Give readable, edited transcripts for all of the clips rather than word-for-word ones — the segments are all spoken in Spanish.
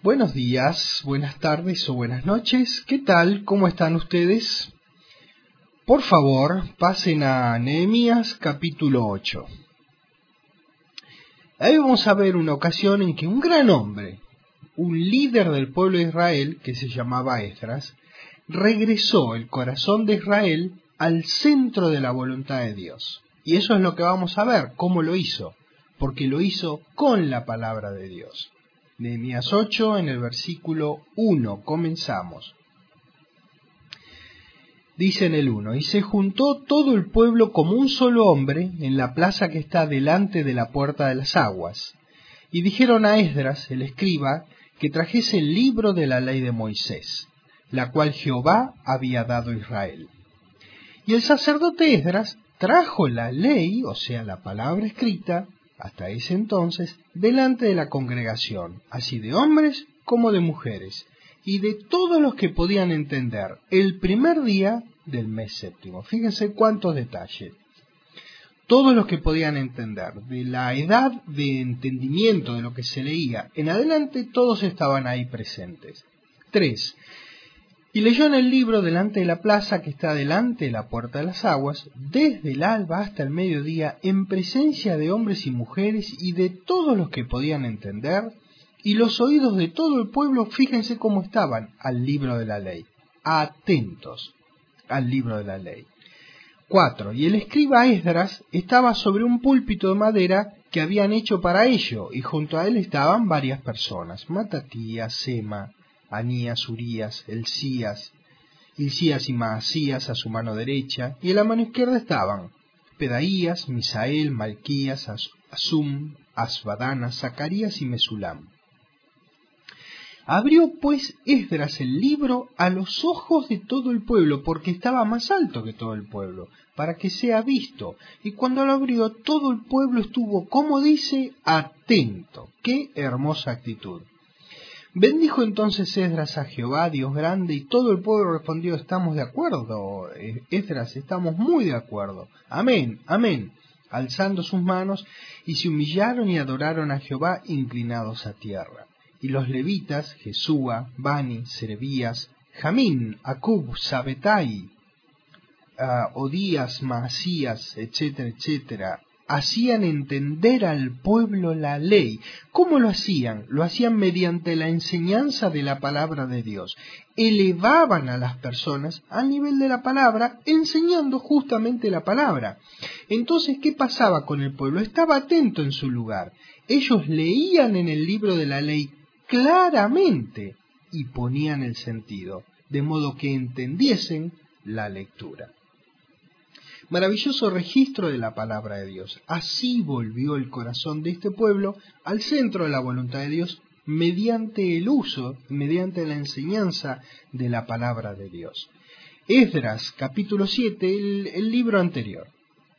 Buenos días, buenas tardes o buenas noches. ¿Qué tal? ¿Cómo están ustedes? Por favor, pasen a Nehemías capítulo 8. Ahí vamos a ver una ocasión en que un gran hombre, un líder del pueblo de Israel, que se llamaba Esdras, regresó el corazón de Israel al centro de la voluntad de Dios. Y eso es lo que vamos a ver, cómo lo hizo, porque lo hizo con la palabra de Dios. Nehemías 8, en el versículo 1, comenzamos. Dice en el 1, y se juntó todo el pueblo como un solo hombre en la plaza que está delante de la puerta de las aguas. Y dijeron a Esdras, el escriba, que trajese el libro de la ley de Moisés, la cual Jehová había dado a Israel. Y el sacerdote Esdras trajo la ley, o sea, la palabra escrita, hasta ese entonces, delante de la congregación, así de hombres como de mujeres, y de todos los que podían entender, el primer día del mes séptimo. Fíjense cuántos detalles. Todos los que podían entender, de la edad de entendimiento de lo que se leía en adelante, todos estaban ahí presentes. 3. Y leyó en el libro delante de la plaza que está delante de la puerta de las aguas, desde el alba hasta el mediodía, en presencia de hombres y mujeres y de todos los que podían entender, y los oídos de todo el pueblo, fíjense cómo estaban al libro de la ley, atentos al libro de la ley. 4. Y el escriba Esdras estaba sobre un púlpito de madera que habían hecho para ello, y junto a él estaban varias personas, Matatías, Sema, Anías, Urías, Hilcías y Maasías a su mano derecha, y a la mano izquierda estaban Pedaías, Misael, Malquías, Asum, Asbadana, Zacarías y Mesulam. Abrió pues Esdras el libro a los ojos de todo el pueblo, porque estaba más alto que todo el pueblo, para que sea visto. Y cuando lo abrió, todo el pueblo estuvo, como dice, atento. ¡Qué hermosa actitud! Bendijo entonces Esdras a Jehová, Dios grande, y todo el pueblo respondió, estamos de acuerdo, Esdras, estamos muy de acuerdo. Amén, amén. Alzando sus manos, y se humillaron y adoraron a Jehová, inclinados a tierra. Y los levitas, Jesúa, Bani, Serebías, Jamín, Acub, Sabetai, Odías, Maasías, etcétera, etcétera, hacían entender al pueblo la ley. ¿Cómo lo hacían? Lo hacían mediante la enseñanza de la palabra de Dios. Elevaban a las personas al nivel de la palabra, enseñando justamente la palabra. Entonces, ¿qué pasaba con el pueblo? Estaba atento en su lugar. Ellos leían en el libro de la ley claramente y ponían el sentido, de modo que entendiesen la lectura. Maravilloso registro de la palabra de Dios. Así volvió el corazón de este pueblo al centro de la voluntad de Dios mediante el uso, mediante la enseñanza de la palabra de Dios. Esdras, capítulo 7, el libro anterior.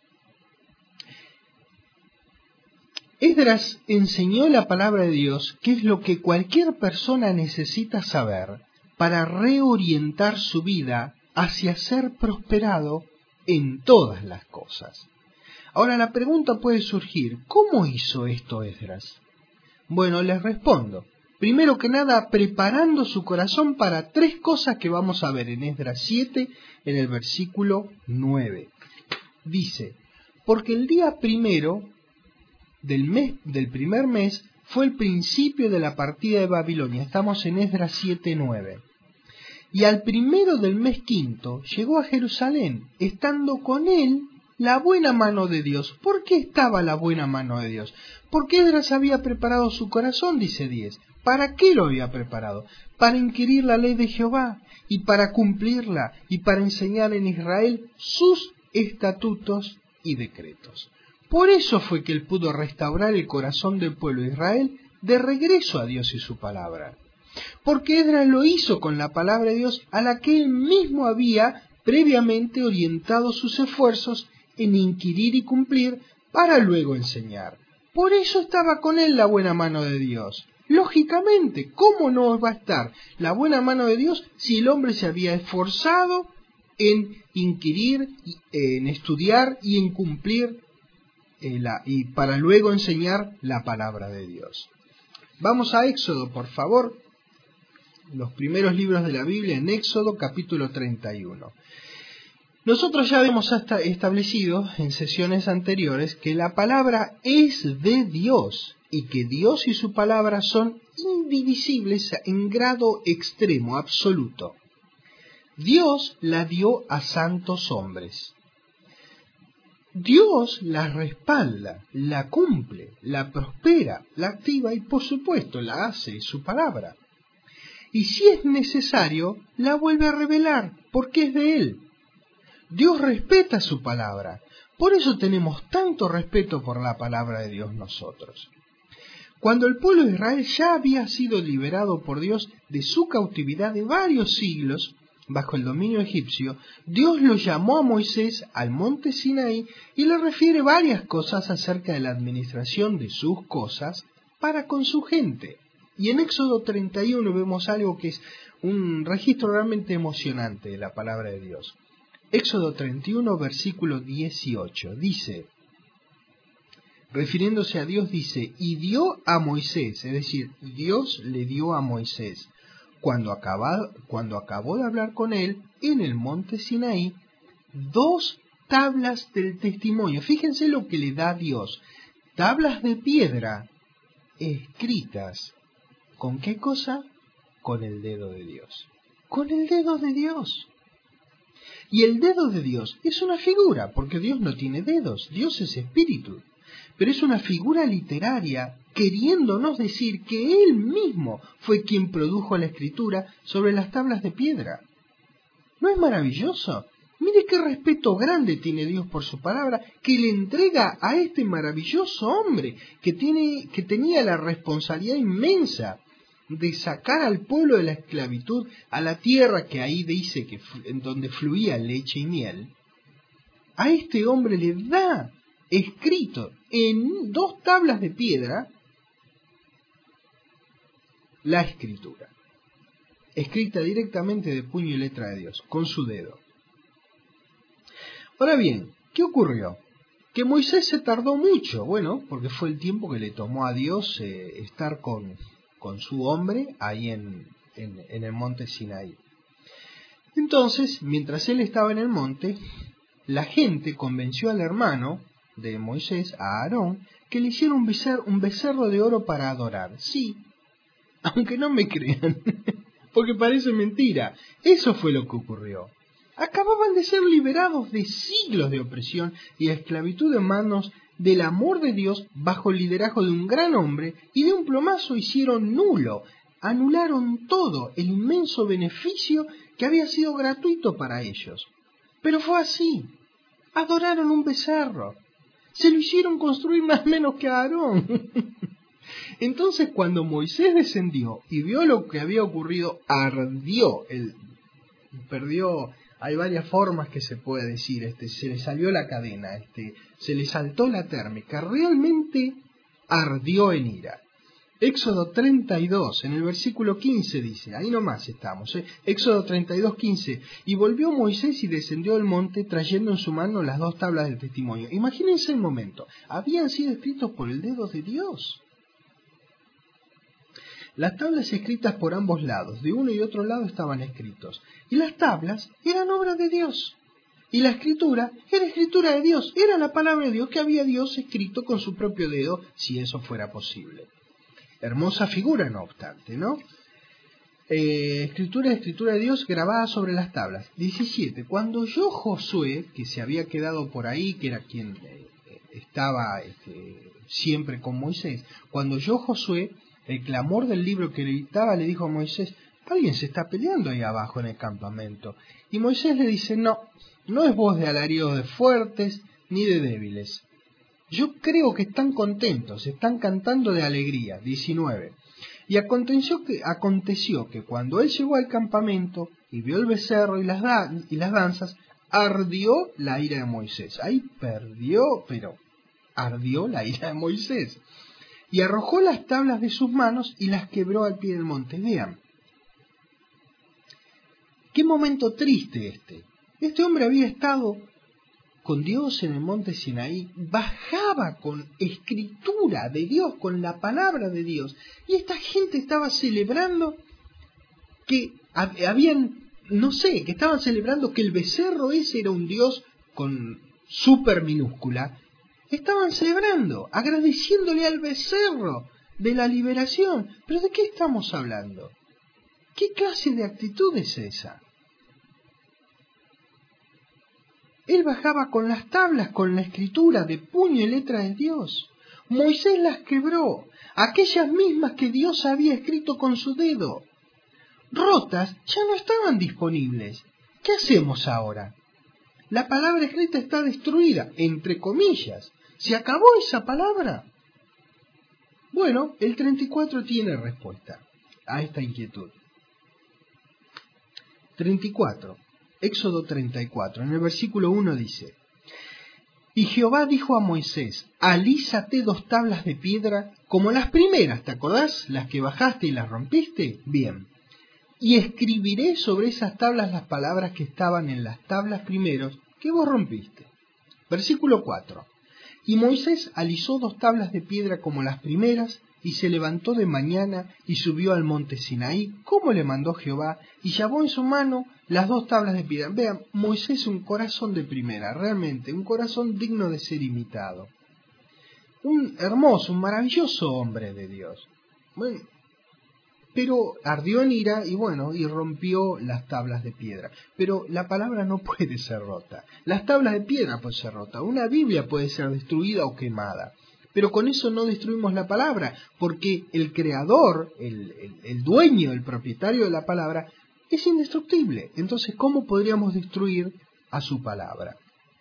Esdras enseñó la palabra de Dios, que es lo que cualquier persona necesita saber para reorientar su vida hacia ser prosperado en todas las cosas. Ahora la pregunta puede surgir, ¿cómo hizo esto Esdras? Bueno, les respondo. Primero que nada, preparando su corazón para tres cosas que vamos a ver en Esdras 7, en el versículo 9. Dice, porque el día primero del primer mes fue el principio de la partida de Babilonia. Estamos en Esdras 7:9. Y al primero del mes quinto llegó a Jerusalén, estando con él la buena mano de Dios. ¿Por qué estaba la buena mano de Dios? Porque Esdras había preparado su corazón, dice 10. ¿Para qué lo había preparado? Para inquirir la ley de Jehová y para cumplirla y para enseñar en Israel sus estatutos y decretos. Por eso fue que él pudo restaurar el corazón del pueblo de Israel de regreso a Dios y su palabra. Porque Esdras lo hizo con la palabra de Dios a la que él mismo había previamente orientado sus esfuerzos en inquirir y cumplir para luego enseñar. Por eso estaba con él la buena mano de Dios. Lógicamente, ¿cómo no va a estar la buena mano de Dios si el hombre se había esforzado en inquirir, en estudiar y en cumplir y para luego enseñar la palabra de Dios? Vamos a Éxodo, por favor, los primeros libros de la Biblia en Éxodo capítulo 31. Nosotros ya hemos hasta establecido en sesiones anteriores que la palabra es de Dios y que Dios y su palabra son indivisibles en grado extremo, absoluto. Dios la dio a santos hombres. Dios la respalda, la cumple, la prospera, la activa y por supuesto la hace su palabra. Y si es necesario, la vuelve a revelar porque es de Él. Dios respeta su palabra, por eso tenemos tanto respeto por la palabra de Dios nosotros. Cuando el pueblo de Israel ya había sido liberado por Dios de su cautividad de varios siglos, bajo el dominio egipcio, Dios lo llamó a Moisés al monte Sinaí y le refiere varias cosas acerca de la administración de sus cosas para con su gente. Y en Éxodo 31 vemos algo que es un registro realmente emocionante de la palabra de Dios. Éxodo 31, versículo 18, dice, refiriéndose a Dios, dice, y dio a Moisés, es decir, Dios le dio a Moisés, cuando acabó de hablar con él en el monte Sinaí, 2 tablas del testimonio. Fíjense lo que le da Dios, tablas de piedra escritas, ¿con qué cosa? Con el dedo de Dios. Con el dedo de Dios. Y el dedo de Dios es una figura, porque Dios no tiene dedos, Dios es espíritu. Pero es una figura literaria queriéndonos decir que Él mismo fue quien produjo la escritura sobre las tablas de piedra. ¿No es maravilloso? Mire qué respeto grande tiene Dios por su palabra, que le entrega a este maravilloso hombre que tenía la responsabilidad inmensa de sacar al pueblo de la esclavitud a la tierra que ahí dice que en donde fluía leche y miel. A este hombre le da escrito en 2 tablas de piedra la escritura, escrita directamente de puño y letra de Dios, con su dedo. Ahora bien, ¿qué ocurrió? Que Moisés se tardó mucho, bueno, porque fue el tiempo que le tomó a Dios estar con su hombre ahí en el monte Sinaí. Entonces, mientras él estaba en el monte, la gente convenció al hermano de Moisés, a Aarón, que le hiciera un becerro de oro para adorar. Sí, aunque no me crean, porque parece mentira, eso fue lo que ocurrió. Acababan de ser liberados de siglos de opresión y esclavitud en manos del amor de Dios bajo el liderazgo de un gran hombre, y de un plumazo hicieron nulo, anularon todo el inmenso beneficio que había sido gratuito para ellos. Pero fue así, adoraron un becerro, se lo hicieron construir más o menos que a Aarón. Entonces cuando Moisés descendió y vio lo que había ocurrido, ardió, hay varias formas que se puede decir, se le salió la cadena, se le saltó la térmica, realmente ardió en ira. Éxodo 32, en el versículo 15 dice, ahí nomás estamos, Éxodo 32, 15, y volvió Moisés y descendió del monte trayendo en su mano las 2 tablas del testimonio. Imagínense el momento, habían sido escritos por el dedo de Dios. Las tablas escritas por ambos lados, de uno y otro lado estaban escritos, y las tablas eran obra de Dios, y la escritura era escritura de Dios, era la palabra de Dios que había Dios escrito con su propio dedo, si eso fuera posible. Hermosa figura, no obstante, ¿no? Escritura de Dios grabada sobre las tablas. 17. Cuando oyó Josué, que se había quedado por ahí, que era quien estaba siempre con Moisés, cuando oyó Josué el clamor del libro que gritaba, le dijo a Moisés, alguien se está peleando ahí abajo en el campamento. Y Moisés le dice, no es voz de alarido de fuertes ni de débiles. Yo creo que están contentos, están cantando de alegría. 19. Y aconteció que cuando él llegó al campamento y vio el becerro y las danzas, ardió la ira de Moisés. Ahí ardió la ira de Moisés. Y arrojó las tablas de sus manos y las quebró al pie del monte. Vean, qué momento triste este. Este hombre había estado con Dios en el monte Sinaí, bajaba con escritura de Dios, con la palabra de Dios, y esta gente estaba celebrando que habían, no sé, que estaban celebrando que el becerro ese era un dios con super minúscula. Estaban celebrando, agradeciéndole al becerro de la liberación. ¿Pero de qué estamos hablando? ¿Qué clase de actitud es esa? Él bajaba con las tablas, con la escritura de puño y letra de Dios. Moisés las quebró, aquellas mismas que Dios había escrito con su dedo. Rotas ya no estaban disponibles. ¿Qué hacemos ahora? La palabra escrita está destruida, entre comillas. ¿Se acabó esa palabra? Bueno, el 34 tiene respuesta a esta inquietud. 34, Éxodo 34, en el versículo 1 dice: Y Jehová dijo a Moisés, alízate 2 tablas de piedra como las primeras, ¿te acordás? Las que bajaste y las rompiste. Bien. Y escribiré sobre esas tablas las palabras que estaban en las tablas primeros que vos rompiste. Versículo 4. Y Moisés alisó 2 tablas de piedra como las primeras, y se levantó de mañana y subió al monte Sinaí, como le mandó Jehová, y llevó en su mano las 2 tablas de piedra. Vean, Moisés, un corazón de primera, realmente, un corazón digno de ser imitado. Un hermoso, un maravilloso hombre de Dios. Bueno, pero ardió en ira y rompió las tablas de piedra. Pero la palabra no puede ser rota. Las tablas de piedra pueden ser rotas. Una Biblia puede ser destruida o quemada. Pero con eso no destruimos la palabra, porque el creador, el dueño, el propietario de la palabra, es indestructible. Entonces, ¿cómo podríamos destruir a su palabra?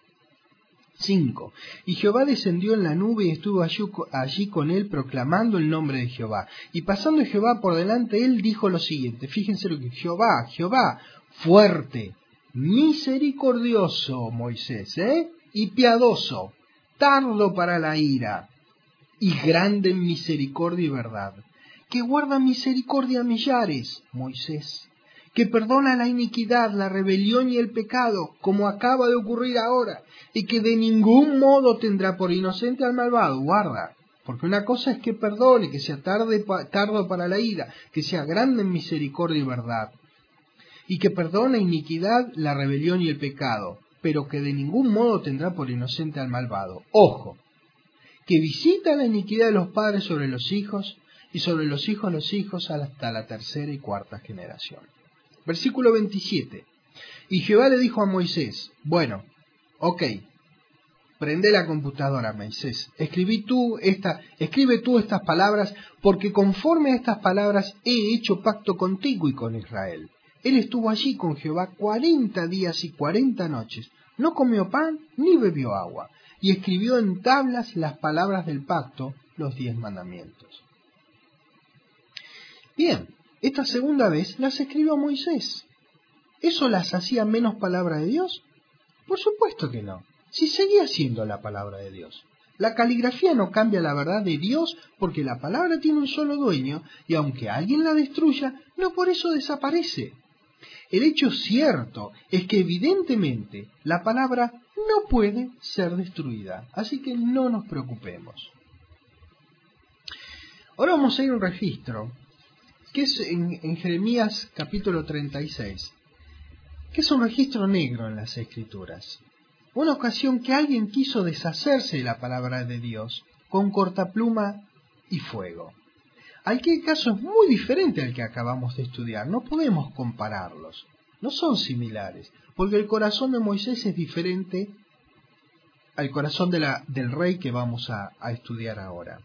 5. Y Jehová descendió en la nube y estuvo allí con él proclamando el nombre de Jehová. Y pasando Jehová por delante, él dijo lo siguiente. Fíjense lo que Jehová, fuerte, misericordioso Moisés, y piadoso, tardo para la ira, y grande en misericordia y verdad, que guarda misericordia a millares, Moisés, que perdona la iniquidad, la rebelión y el pecado, como acaba de ocurrir ahora, y que de ningún modo tendrá por inocente al malvado. Guarda, porque una cosa es que perdone, que sea tardo para la ira, que sea grande en misericordia y verdad, y que perdona iniquidad, la rebelión y el pecado, pero que de ningún modo tendrá por inocente al malvado. Ojo, que visita la iniquidad de los padres sobre los hijos, y sobre los hijos hasta la 3ª y 4ª generación. Versículo 27. Y Jehová le dijo a Moisés, bueno, ok, prende la computadora, Moisés, escribe tú estas palabras, porque conforme a estas palabras he hecho pacto contigo y con Israel. Él estuvo allí con Jehová 40 días y 40 noches, no comió pan ni bebió agua, y escribió en tablas las palabras del pacto, los 10 mandamientos. Bien, esta segunda vez las escribió Moisés. ¿Eso las hacía menos palabra de Dios? Por supuesto que no, si seguía siendo la palabra de Dios. La caligrafía no cambia la verdad de Dios porque la palabra tiene un solo dueño y aunque alguien la destruya, no por eso desaparece. El hecho cierto es que evidentemente la palabra no puede ser destruida, así que no nos preocupemos. Ahora vamos a ir a un registro, que es en Jeremías capítulo 36, que es un registro negro en las Escrituras. Una ocasión que alguien quiso deshacerse de la palabra de Dios con cortapluma y fuego. Aquel caso es muy diferente al que acabamos de estudiar, no podemos compararlos, no son similares, porque el corazón de Moisés es diferente al corazón del rey que vamos a estudiar ahora.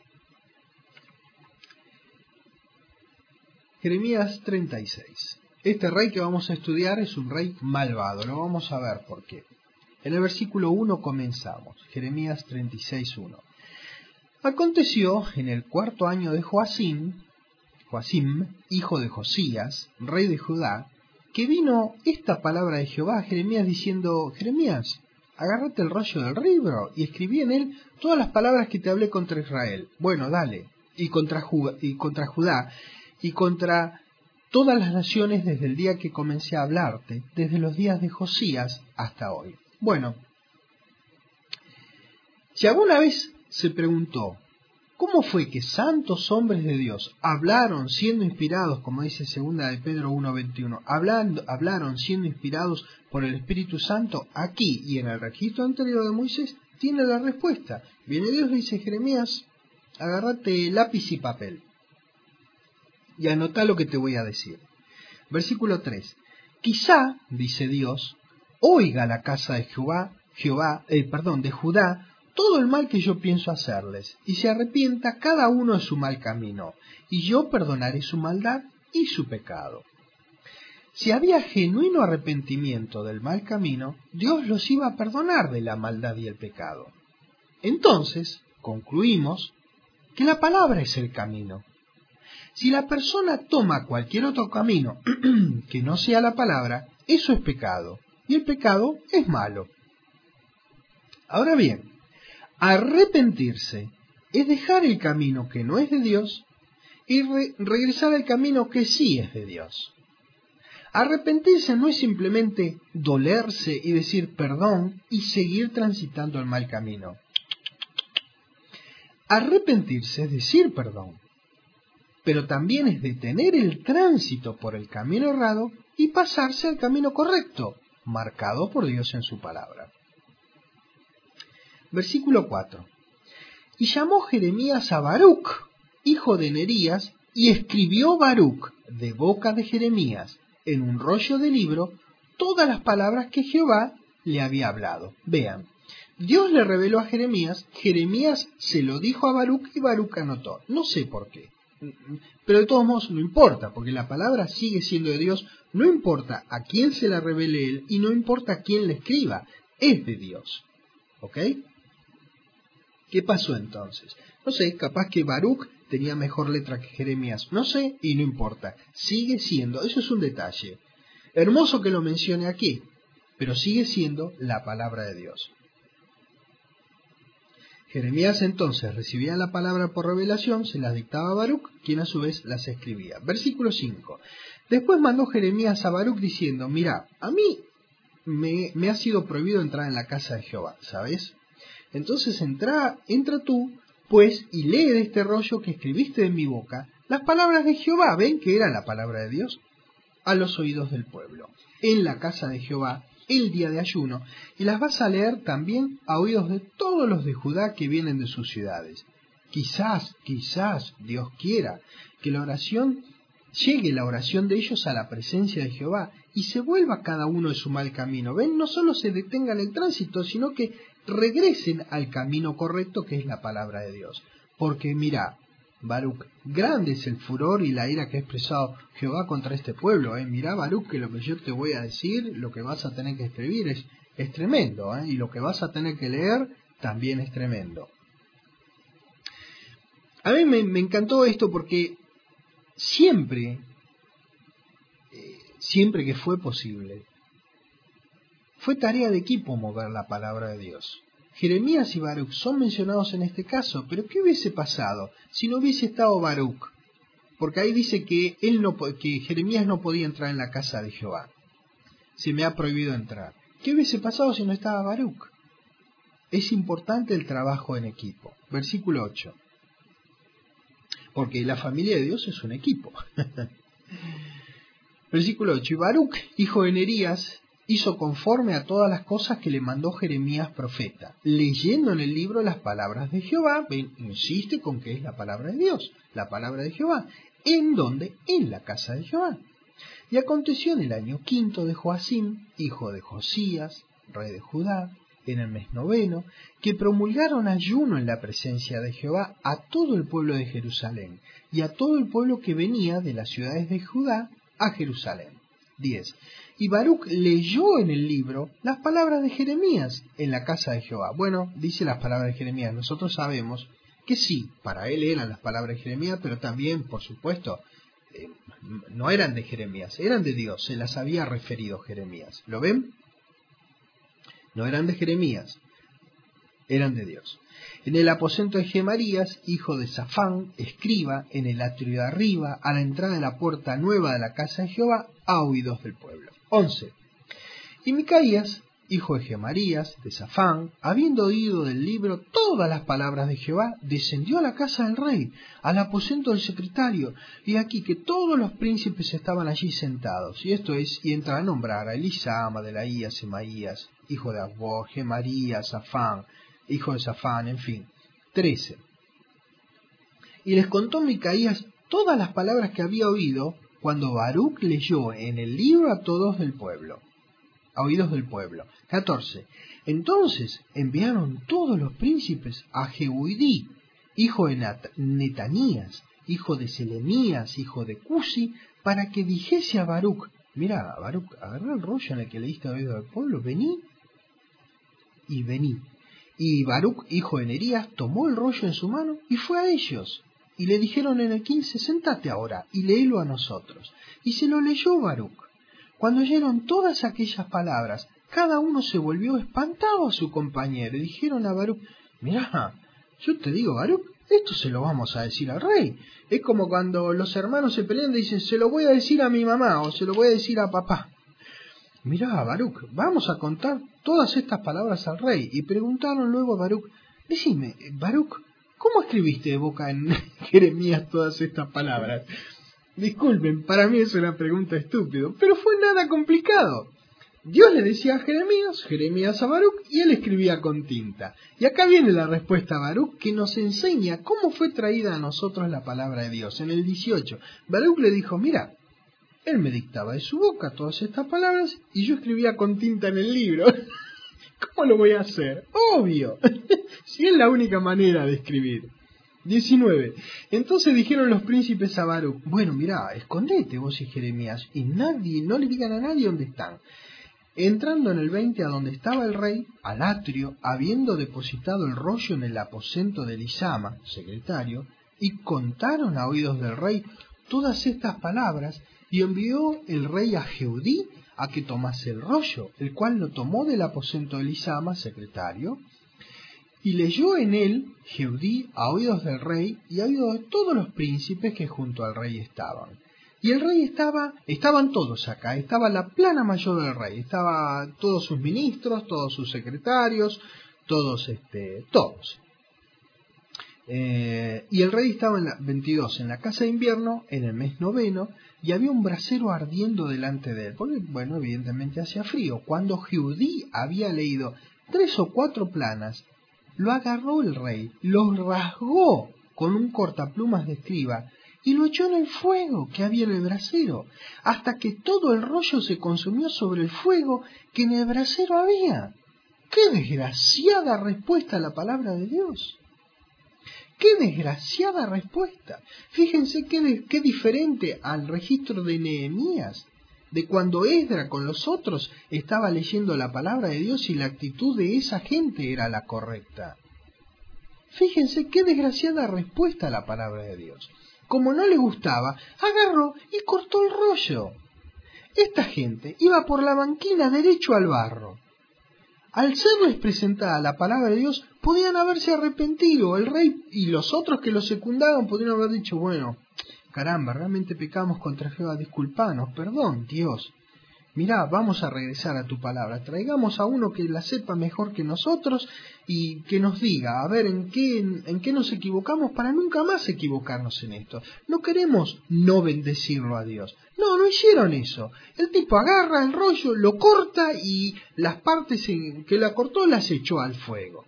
Jeremías 36. Este rey que vamos a estudiar es un rey malvado, lo vamos a ver por qué. En el versículo 1 comenzamos, Jeremías 36:1. Aconteció en el 4º año de Joacim, hijo de Josías, rey de Judá, que vino esta palabra de Jehová a Jeremías diciendo, Jeremías, agárrate el rollo del libro y escribí en él todas las palabras que te hablé contra Israel. Bueno, dale, y contra Judá, y contra todas las naciones desde el día que comencé a hablarte, desde los días de Josías hasta hoy. Bueno, si alguna vez se preguntó, ¿Cómo fue que santos hombres de Dios hablaron siendo inspirados, como dice 2 de Pedro 1:21, hablaron siendo inspirados por el Espíritu Santo? Aquí y en el registro anterior de Moisés tiene la respuesta. Viene Dios y dice: Jeremías, agárrate lápiz y papel y anotá lo que te voy a decir. Versículo 3. Quizá, dice Dios, oiga la casa de de Judá, todo el mal que yo pienso hacerles, y se arrepienta cada uno de su mal camino, y yo perdonaré su maldad y su pecado. Si había genuino arrepentimiento del mal camino, Dios los iba a perdonar de la maldad y el pecado. Entonces, concluimos que la palabra es el camino. Si la persona toma cualquier otro camino que no sea la palabra, eso es pecado, y el pecado es malo. Ahora bien, arrepentirse es dejar el camino que no es de Dios y regresar al camino que sí es de Dios. Arrepentirse no es simplemente dolerse y decir perdón y seguir transitando el mal camino. Arrepentirse es decir perdón, pero también es detener el tránsito por el camino errado y pasarse al camino correcto, marcado por Dios en su palabra. Versículo 4. Y llamó Jeremías a Baruc, hijo de Nerías, y escribió Baruc, de boca de Jeremías, en un rollo de libro, todas las palabras que Jehová le había hablado. Vean, Dios le reveló a Jeremías se lo dijo a Baruc y Baruc anotó. No sé por qué, pero de todos modos no importa, porque la palabra sigue siendo de Dios, no importa a quién se la revele él y no importa a quién la escriba, es de Dios. ¿Ok? ¿Qué pasó entonces? No sé, capaz que Baruc tenía mejor letra que Jeremías, no sé y no importa, sigue siendo, eso es un detalle. Hermoso que lo mencione aquí, pero sigue siendo la palabra de Dios. Jeremías entonces recibía la palabra por revelación, se las dictaba a Baruc, quien a su vez las escribía. Versículo 5. Después mandó Jeremías a Baruc diciendo: Mirá, a mí me ha sido prohibido entrar en la casa de Jehová, ¿sabes? Entonces entra tú, pues, y lee de este rollo que escribiste en mi boca las palabras de Jehová, ven que era la palabra de Dios, a los oídos del pueblo, en la casa de Jehová, el día de ayuno, y las vas a leer también a oídos de todos los de Judá que vienen de sus ciudades. Quizás, Dios quiera que llegue la oración de ellos a la presencia de Jehová y se vuelva cada uno de su mal camino. Ven, no solo se detengan el tránsito, sino que regresen al camino correcto que es la palabra de Dios. Porque mira, Baruc, grande es el furor y la ira que ha expresado Jehová contra este pueblo. Mirá, Baruc, que lo que yo te voy a decir, lo que vas a tener que escribir es tremendo, y lo que vas a tener que leer también es tremendo. A mí me encantó esto porque siempre que fue posible, fue tarea de equipo mover la palabra de Dios. Jeremías y Baruc son mencionados en este caso, pero ¿qué hubiese pasado si no hubiese estado Baruc? Porque ahí dice que que Jeremías no podía entrar en la casa de Jehová. Se me ha prohibido entrar. ¿Qué hubiese pasado si no estaba Baruc? Es importante el trabajo en equipo. Versículo 8. Porque la familia de Dios es un equipo. Versículo 8. Y Baruc, hijo de Nerías, hizo conforme a todas las cosas que le mandó Jeremías profeta, leyendo en el libro las palabras de Jehová. Ven, insiste con que es la palabra de Dios, la palabra de Jehová. ¿En dónde? En la casa de Jehová. Y aconteció en el año 5 de Joacim, hijo de Josías, rey de Judá, en el mes 9, que promulgaron ayuno en la presencia de Jehová a todo el pueblo de Jerusalén y a todo el pueblo que venía de las ciudades de Judá a Jerusalén. 10. Y Baruc leyó en el libro las palabras de Jeremías en la casa de Jehová. Bueno, dice las palabras de Jeremías. Nosotros sabemos que sí, para él eran las palabras de Jeremías, pero también, por supuesto, no eran de Jeremías, eran de Dios. Se las había referido Jeremías. ¿Lo ven? No eran de Jeremías, eran de Dios. En el aposento de Gemarías, hijo de Safán, escriba, en el atrio de arriba, a la entrada de la puerta nueva de la casa de Jehová, a oídos del pueblo. 11. Y Micaías, hijo de Gemarías, de Safán, habiendo oído del libro todas las palabras de Jehová, descendió a la casa del rey, al aposento del secretario, y aquí que todos los príncipes estaban allí sentados. Y entra a nombrar a Elisama, Delaías, Semaías, hijo de Abor, Gemarías, Safán, hijo de Safán, en fin, 13. Y les contó Micaías todas las palabras que había oído cuando Baruc leyó en el libro a todos del pueblo, a oídos del pueblo. 14. Entonces enviaron todos los príncipes a Jehudí, hijo de Netanías, hijo de Selemías, hijo de Cusi, para que dijese a Baruc: mira, Baruc, agarrá el rollo en el que leíste a oídos del pueblo, vení. Y Baruc, hijo de Nerías, tomó el rollo en su mano y fue a ellos. Y le dijeron en el 15: sentate ahora y léelo a nosotros. Y se lo leyó Baruc. Cuando oyeron todas aquellas palabras, cada uno se volvió espantado a su compañero, y dijeron a Baruc: mirá, yo te digo, Baruc, esto se lo vamos a decir al rey. Es como cuando los hermanos se pelean y dicen: se lo voy a decir a mi mamá o se lo voy a decir a papá. Mirá, Baruc, vamos a contar todas estas palabras al rey. Y preguntaron luego a Baruc: decime, Baruc, ¿cómo escribiste de boca en Jeremías todas estas palabras? Disculpen, para mí es una pregunta estúpida, pero fue nada complicado. Dios le decía a Jeremías a Baruc, y él escribía con tinta. Y acá viene la respuesta a Baruc, que nos enseña cómo fue traída a nosotros la palabra de Dios. En el 18, Baruc le dijo: mira, él me dictaba de su boca todas estas palabras y yo escribía con tinta en el libro. ¿Cómo lo voy a hacer? Obvio. Si es la única manera de escribir. 19. Entonces dijeron los príncipes a Baruc: bueno, mirá, escondete vos y Jeremías, y no le digan a nadie dónde están. Entrando en el 20 a donde estaba el rey, al atrio, habiendo depositado el rollo en el aposento de Elisama, secretario, y contaron a oídos del rey todas estas palabras, y envió el rey a Jehudí a que tomase el rollo, el cual lo tomó del aposento de Elisama, secretario, y leyó en él Jehudí a oídos del rey y a oídos de todos los príncipes que junto al rey estaban. Y el rey estaban todos acá, estaba la plana mayor del rey, estaban todos sus ministros, todos sus secretarios, todos. Y el rey estaba en la 22 en la casa de invierno, en el mes 9, y había un brasero ardiendo delante de él, porque, bueno, evidentemente hacía frío. Cuando Jehudí había leído 3 o 4 planas, lo agarró el rey, lo rasgó con un cortaplumas de escriba y lo echó en el fuego que había en el brasero, hasta que todo el rollo se consumió sobre el fuego que en el brasero había. ¡Qué desgraciada respuesta a la palabra de Dios! ¡Qué desgraciada respuesta! Fíjense qué diferente al registro de Nehemías, de cuando Esdra con los otros estaba leyendo la palabra de Dios y la actitud de esa gente era la correcta. Fíjense qué desgraciada respuesta a la palabra de Dios. Como no le gustaba, agarró y cortó el rollo. Esta gente iba por la banquina derecho al barro. Al serles presentada la palabra de Dios, podían haberse arrepentido. El rey y los otros que lo secundaban podrían haber dicho: bueno, caramba, realmente pecamos contra Jehová, disculpanos, perdón, Dios. Mirá, vamos a regresar a tu palabra, traigamos a uno que la sepa mejor que nosotros y que nos diga, a ver, en qué nos equivocamos para nunca más equivocarnos en esto. No queremos no bendecirlo a Dios. No hicieron eso. El tipo agarra el rollo, lo corta y las partes que la cortó las echó al fuego.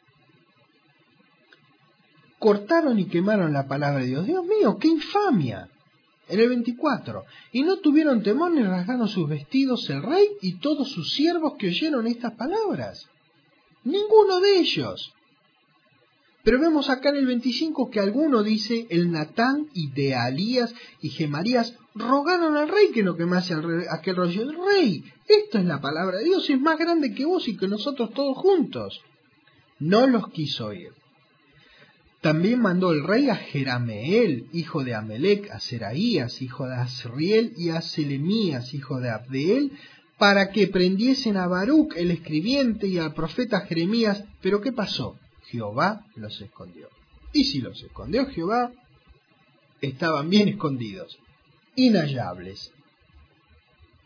Cortaron y quemaron la palabra de Dios. Dios mío, qué infamia. En el 24, y no tuvieron temor ni rasgaron sus vestidos el rey y todos sus siervos que oyeron estas palabras. Ninguno de ellos. Pero vemos acá en el 25 que alguno dice: el Natán y Dealías y Gemarías rogaron al rey que no quemase aquel rollo. El rey, esto es la palabra de Dios, es más grande que vos y que nosotros todos juntos. No los quiso oír. También mandó el rey a Jerameel, hijo de Amelec, a Seraías, hijo de Asriel, y a Selemías, hijo de Abdeel, para que prendiesen a Baruc, el escribiente, y al profeta Jeremías. Pero ¿qué pasó? Jehová los escondió. Y si los escondió Jehová, estaban bien escondidos, inhallables.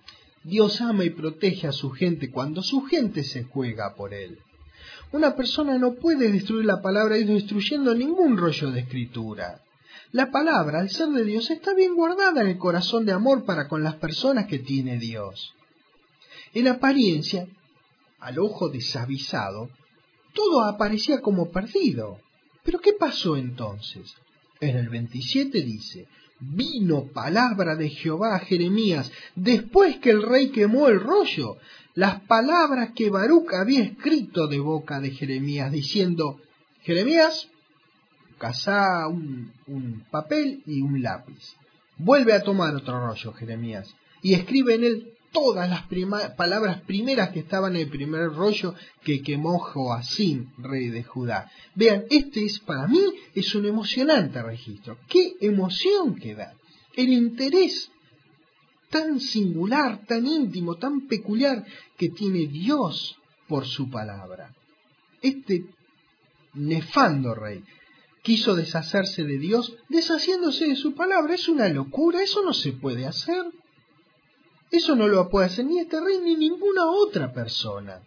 Dios ama y protege a su gente cuando su gente se juega por él. Una persona no puede destruir la palabra de Dios destruyendo ningún rollo de escritura. La palabra, al ser de Dios, está bien guardada en el corazón de amor para con las personas que tiene Dios. En apariencia, al ojo desavisado, todo aparecía como perdido. ¿Pero qué pasó entonces? En el 27 dice: vino palabra de Jehová a Jeremías después que el rey quemó el rollo, las palabras que Baruc había escrito de boca de Jeremías, diciendo: Jeremías, cazá un papel y un lápiz. Vuelve a tomar otro rollo, Jeremías, y escribe en él todas las palabras primeras que estaban en el primer rollo que quemó Joacim, rey de Judá. Vean, para mí es un emocionante registro. ¡Qué emoción que da! El interés tan singular, tan íntimo, tan peculiar que tiene Dios por su palabra. Este nefando rey quiso deshacerse de Dios deshaciéndose de su palabra. Es una locura, eso no se puede hacer. Eso no lo puede hacer ni este rey ni ninguna otra persona.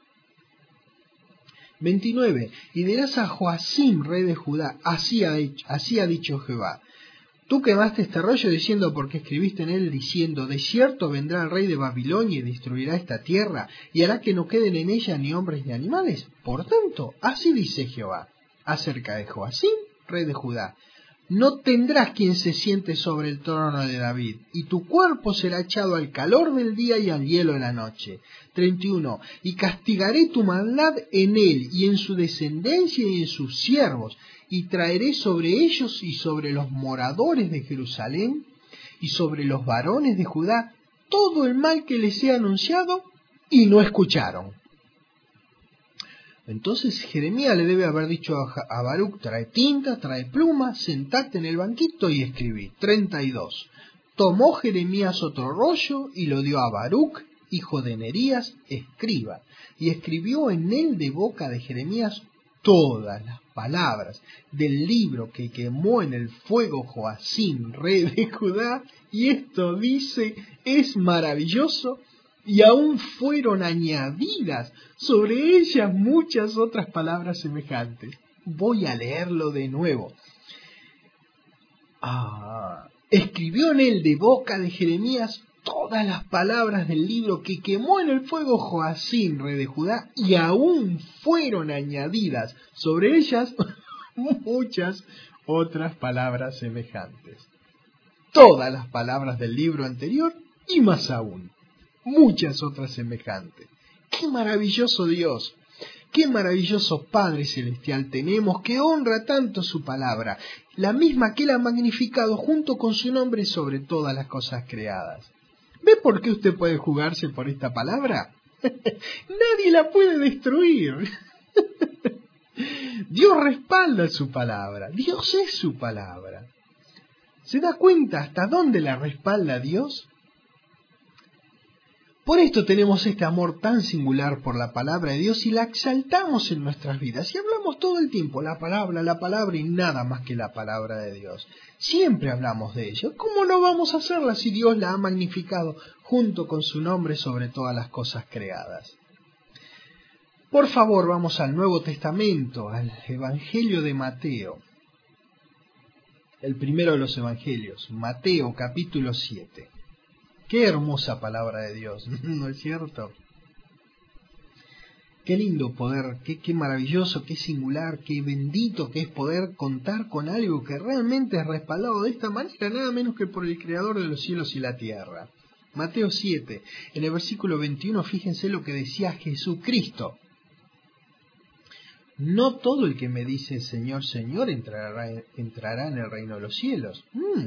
29. Y dirás a Joacim, rey de Judá: así ha dicho Jehová: tú quemaste este rollo diciendo, porque escribiste en él diciendo: de cierto vendrá el rey de Babilonia y destruirá esta tierra, y hará que no queden en ella ni hombres ni animales. Por tanto, así dice Jehová acerca de Joacim, rey de Judá: no tendrás quien se siente sobre el trono de David, y tu cuerpo será echado al calor del día y al hielo de la noche. 31. Y castigaré tu maldad en él, y en su descendencia y en sus siervos, y traeré sobre ellos y sobre los moradores de Jerusalén, y sobre los varones de Judá, todo el mal que les he anunciado, y no escucharon. Entonces Jeremías le debe haber dicho a Baruc: trae tinta, trae pluma, sentate en el banquito y escribí. 32. Tomó Jeremías otro rollo y lo dio a Baruc, hijo de Nerías, escriba, y escribió en él de boca de Jeremías todas las palabras del libro que quemó en el fuego Joacim, rey de Judá, y esto dice, es maravilloso. Y aún fueron añadidas sobre ellas muchas otras palabras semejantes. Voy a leerlo de nuevo. Escribió en él de boca de Jeremías todas las palabras del libro que quemó en el fuego Joacim, rey de Judá, y aún fueron añadidas sobre ellas muchas otras palabras semejantes. Todas las palabras del libro anterior y más aún. Muchas otras semejantes. ¡Qué maravilloso Dios! ¡Qué maravilloso Padre Celestial tenemos que honra tanto su palabra! La misma que Él ha magnificado junto con su nombre sobre todas las cosas creadas. ¿Ve por qué usted puede jugarse por esta palabra? Nadie la puede destruir. Dios respalda su palabra. Dios es su palabra. ¿Se da cuenta hasta dónde la respalda Dios? Por esto tenemos este amor tan singular por la palabra de Dios y la exaltamos en nuestras vidas. Y hablamos todo el tiempo, la palabra y nada más que la palabra de Dios. Siempre hablamos de ello. ¿Cómo no vamos a hacerla si Dios la ha magnificado junto con su nombre sobre todas las cosas creadas? Por favor, vamos al Nuevo Testamento, al Evangelio de Mateo. El primero de los Evangelios, Mateo capítulo 7. Qué hermosa palabra de Dios, ¿no es cierto? Qué lindo poder, qué maravilloso, qué singular, qué bendito que es poder contar con algo que realmente es respaldado de esta manera, nada menos que por el Creador de los cielos y la tierra. Mateo 7, en el versículo 21, fíjense lo que decía Jesucristo. No todo el que me dice Señor, Señor entrará en el reino de los cielos.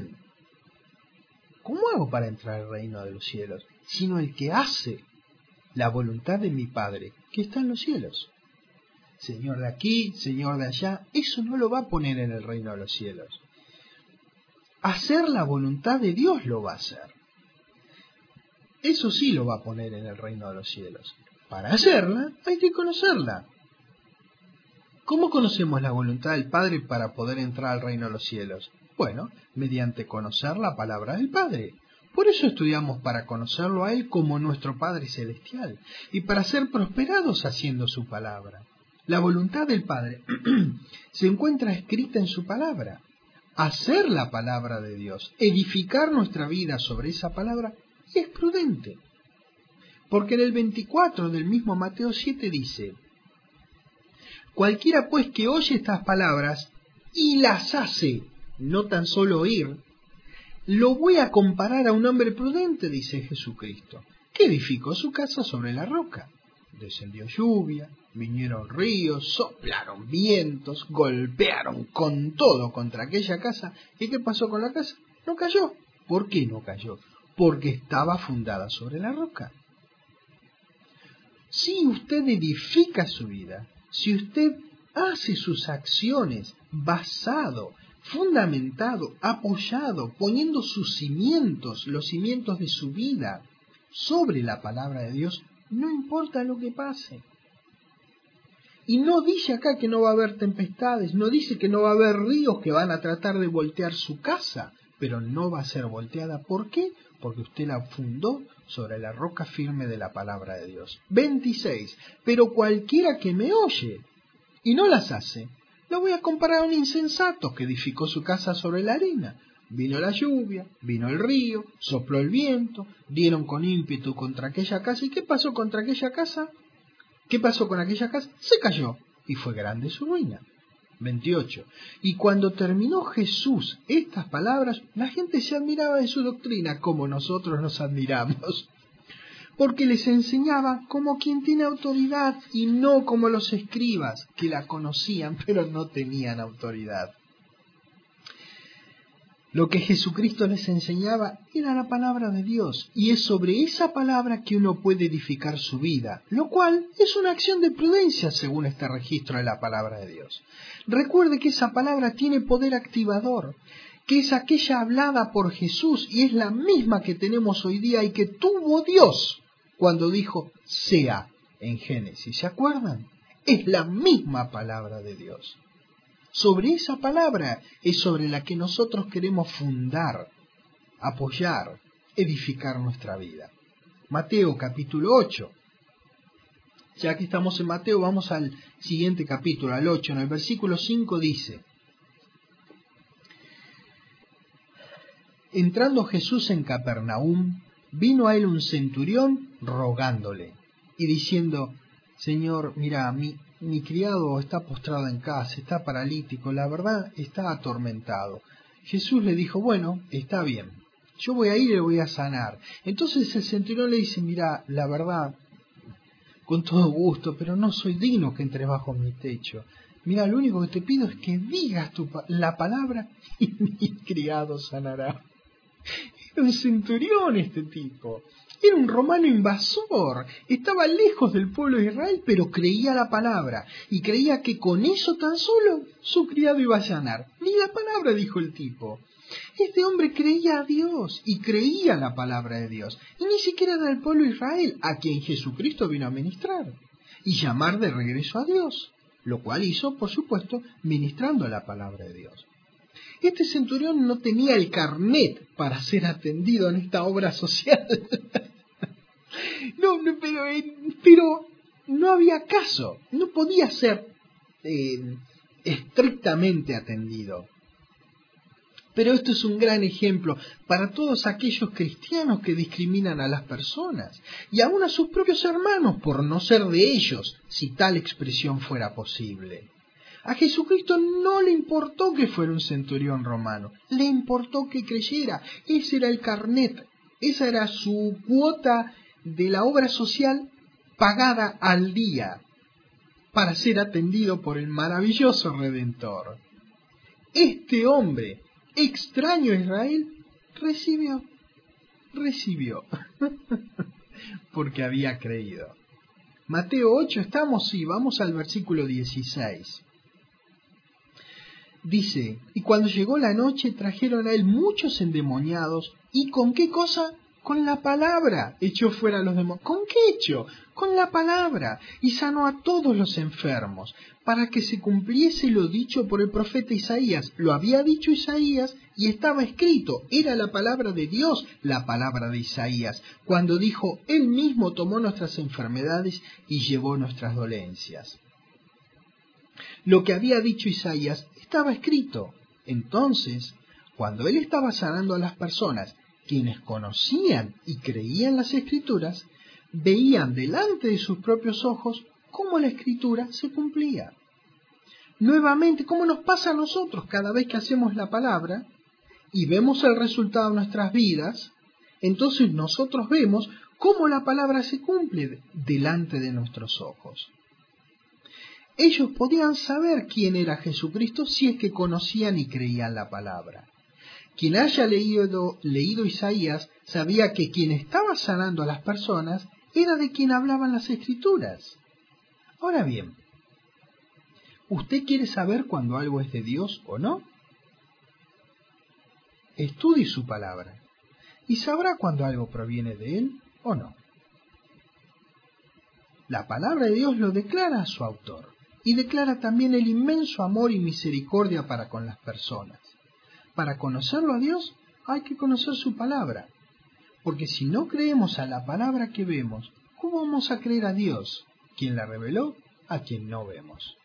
¿Cómo hago para entrar al reino de los cielos? Sino el que hace la voluntad de mi Padre, que está en los cielos. Señor de aquí, Señor de allá, eso no lo va a poner en el reino de los cielos. Hacer la voluntad de Dios lo va a hacer. Eso sí lo va a poner en el reino de los cielos. Para hacerla hay que conocerla. ¿Cómo conocemos la voluntad del Padre para poder entrar al reino de los cielos? Bueno, mediante conocer la palabra del Padre. Por eso estudiamos para conocerlo a Él como nuestro Padre Celestial y para ser prosperados haciendo su palabra. La voluntad del Padre se encuentra escrita en su palabra. Hacer la palabra de Dios, edificar nuestra vida sobre esa palabra, es prudente. Porque en el 24 del mismo Mateo 7 dice: cualquiera pues que oye estas palabras y las hace, no tan solo oír, lo voy a comparar a un hombre prudente, dice Jesucristo, que edificó su casa sobre la roca. Descendió lluvia, vinieron ríos, soplaron vientos, golpearon con todo contra aquella casa. ¿Y qué pasó con la casa? No cayó. ¿Por qué no cayó? Porque estaba fundada sobre la roca. Si usted edifica su vida, si usted hace sus acciones basado, fundamentado, apoyado, poniendo sus cimientos, los cimientos de su vida sobre la palabra de Dios, no importa lo que pase. Y no dice acá que no va a haber tempestades, no dice que no va a haber ríos que van a tratar de voltear su casa, pero no va a ser volteada. ¿Por qué? Porque usted la fundó sobre la roca firme de la palabra de Dios. 26. Pero cualquiera que me oye y no las hace, lo voy a comparar a un insensato que edificó su casa sobre la arena. Vino la lluvia, vino el río, sopló el viento, dieron con ímpetu contra aquella casa. ¿Y qué pasó contra aquella casa? ¿Qué pasó con aquella casa? Se cayó, y fue grande su ruina. 28. Y cuando terminó Jesús estas palabras, la gente se admiraba de su doctrina como nosotros nos admiramos, porque les enseñaba como quien tiene autoridad y no como los escribas, que la conocían pero no tenían autoridad. Lo que Jesucristo les enseñaba era la palabra de Dios, y es sobre esa palabra que uno puede edificar su vida, lo cual es una acción de prudencia según este registro de la palabra de Dios. Recuerde que esa palabra tiene poder activador, que es aquella hablada por Jesús y es la misma que tenemos hoy día y que tuvo Dios cuando dijo sea en Génesis. ¿Se acuerdan? Es la misma palabra de Dios. Sobre esa palabra es sobre la que nosotros queremos fundar, apoyar, edificar nuestra vida. Mateo capítulo 8. Ya que estamos en Mateo, vamos al siguiente capítulo, al 8. En el versículo 5 dice: entrando Jesús en Capernaum, vino a él un centurión rogándole y diciendo: Señor, mira, mi criado está postrado en casa, está paralítico, la verdad está atormentado. Jesús le dijo: bueno, está bien, yo voy a ir y le voy a sanar. Entonces el centurión le dice: mira, la verdad, con todo gusto, pero no soy digno que entres bajo mi techo. Mira, lo único que te pido es que digas la palabra y mi criado sanará. Era un centurión este tipo. Era un romano invasor, estaba lejos del pueblo de Israel, pero creía la palabra, y creía que con eso tan solo su criado iba a sanar. Ni la palabra, dijo el tipo. Este hombre creía a Dios, y creía la palabra de Dios, y ni siquiera era del pueblo de Israel, a quien Jesucristo vino a ministrar, y llamar de regreso a Dios, lo cual hizo, por supuesto, ministrando la palabra de Dios. Este centurión no tenía el carnet para ser atendido en esta obra social. pero no había caso, no podía ser estrictamente atendido. Pero esto es un gran ejemplo para todos aquellos cristianos que discriminan a las personas y aún a sus propios hermanos por no ser de ellos, si tal expresión fuera posible. A Jesucristo no le importó que fuera un centurión romano, le importó que creyera. Ese era el carnet, esa era su cuota de la obra social pagada al día para ser atendido por el maravilloso Redentor. Este hombre, extraño a Israel, recibió, porque había creído. Mateo 8, ¿estamos? Sí, vamos al versículo 16. Dice: y cuando llegó la noche trajeron a él muchos endemoniados. ¿Y con qué cosa? Con la palabra echó fuera a los demonios. ¿Con qué echó? Con la palabra. Y sanó a todos los enfermos, para que se cumpliese lo dicho por el profeta Isaías. Lo había dicho Isaías y estaba escrito. Era la palabra de Dios, la palabra de Isaías, cuando dijo, Él mismo tomó nuestras enfermedades y llevó nuestras dolencias. Lo que había dicho Isaías estaba escrito. Entonces, cuando Él estaba sanando a las personas, quienes conocían y creían las Escrituras, veían delante de sus propios ojos cómo la Escritura se cumplía. Nuevamente, como nos pasa a nosotros cada vez que hacemos la palabra y vemos el resultado de nuestras vidas, entonces nosotros vemos cómo la palabra se cumple delante de nuestros ojos. Ellos podían saber quién era Jesucristo si es que conocían y creían la palabra. Quien haya leído Isaías sabía que quien estaba sanando a las personas era de quien hablaban las Escrituras. Ahora bien, ¿usted quiere saber cuando algo es de Dios o no? Estudie su palabra y sabrá cuando algo proviene de Él o no. La palabra de Dios lo declara a su autor y declara también el inmenso amor y misericordia para con las personas. Para conocerlo a Dios hay que conocer su palabra, porque si no creemos a la palabra que vemos, ¿cómo vamos a creer a Dios, quien la reveló a quien no vemos?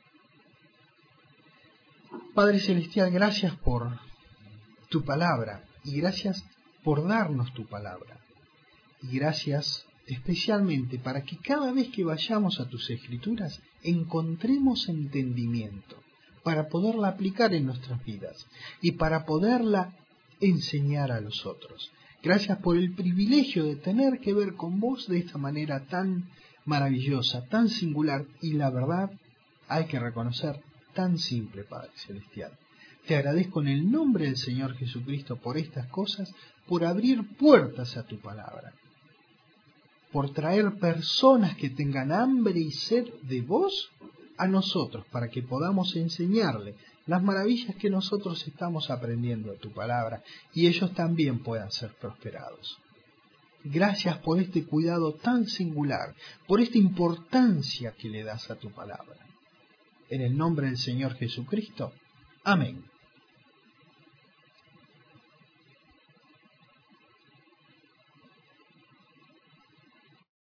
Padre Celestial, gracias por tu palabra y gracias por darnos tu palabra. Y gracias especialmente para que cada vez que vayamos a tus Escrituras encontremos entendimiento, para poderla aplicar en nuestras vidas y para poderla enseñar a los otros. Gracias por el privilegio de tener que ver con vos de esta manera tan maravillosa, tan singular y la verdad, hay que reconocer, tan simple, Padre Celestial. Te agradezco en el nombre del Señor Jesucristo por estas cosas, por abrir puertas a tu palabra, por traer personas que tengan hambre y sed de vos a nosotros, para que podamos enseñarle las maravillas que nosotros estamos aprendiendo de tu palabra y ellos también puedan ser prosperados. Gracias por este cuidado tan singular, por esta importancia que le das a tu palabra. En el nombre del Señor Jesucristo. Amén.